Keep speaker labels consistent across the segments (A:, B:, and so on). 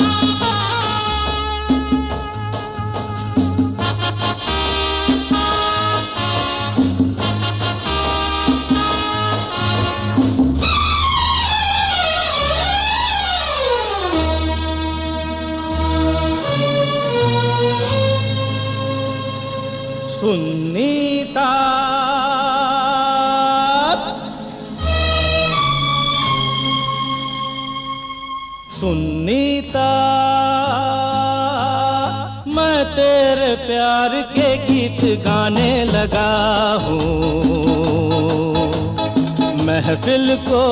A: सुन्नीता सुन्नीता मैं तेरे प्यार के गीत गाने लगा हूँ, महफिल को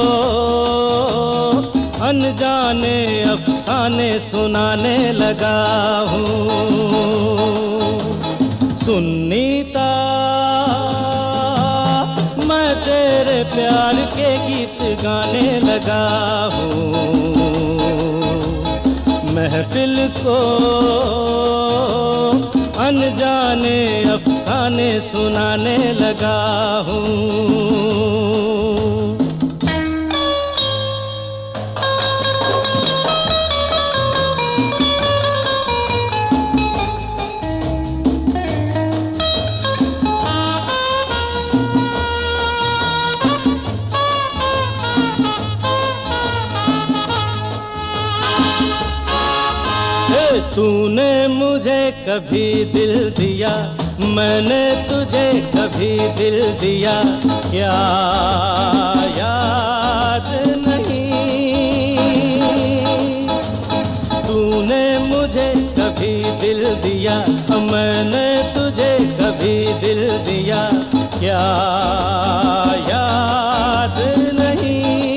A: अनजाने अफसाने सुनाने लगा हूँ। सुन्नीता मैं तेरे प्यार के गीत गाने लगा हूँ, महफिल को अनजाने अफसाने सुनाने लगा हूँ। तूने मुझे कभी दिल दिया, मैंने तुझे कभी दिल दिया, क्या याद नहीं? तूने मुझे कभी दिल दिया, मैंने तुझे कभी दिल दिया, क्या याद नहीं?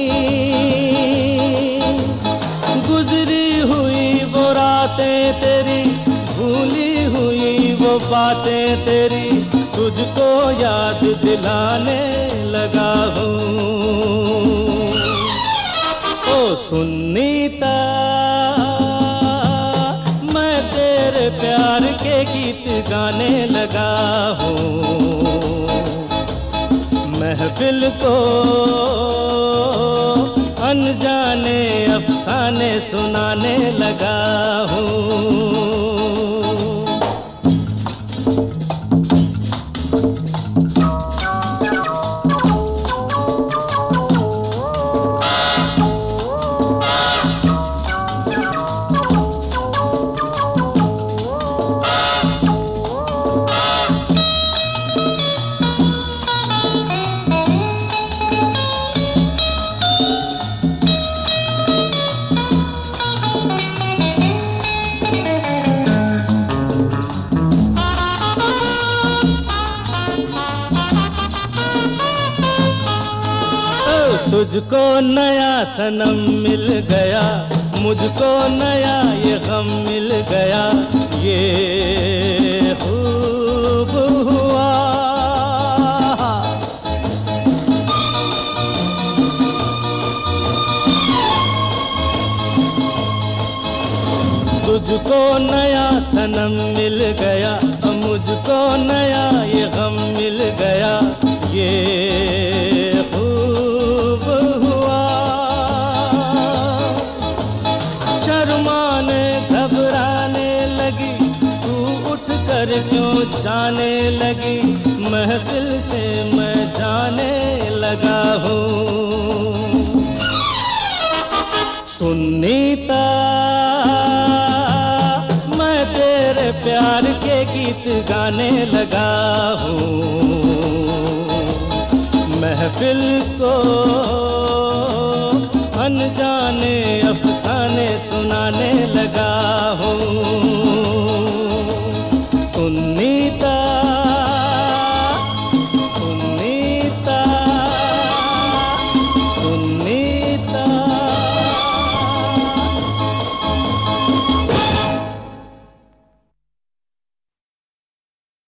A: गुजरी हुई वो रातें तेरी, भूली हुई वो बातें तेरी, तुझको याद दिलाने लगा हूँ। ओ सुन्नीता मैं तेरे प्यार के गीत गाने लगा हूँ, महफिल को अनजाने अफसाने सुनाने लगा हूँ। तुझको नया सनम मिल गया, मुझको नया ये गम मिल गया, ये खूब हुआ। तुझको नया सनम मिल गया, मुझको नया ये गम मिल गया, ये खूब हुआ। शर्माने घबराने लगी, तू उठ कर क्यों जाने लगी, महफिल से मैं जाने लगा हूँ। सुन्नीता मैं तेरे प्यार के गीत गाने लगा हूँ, महफिल को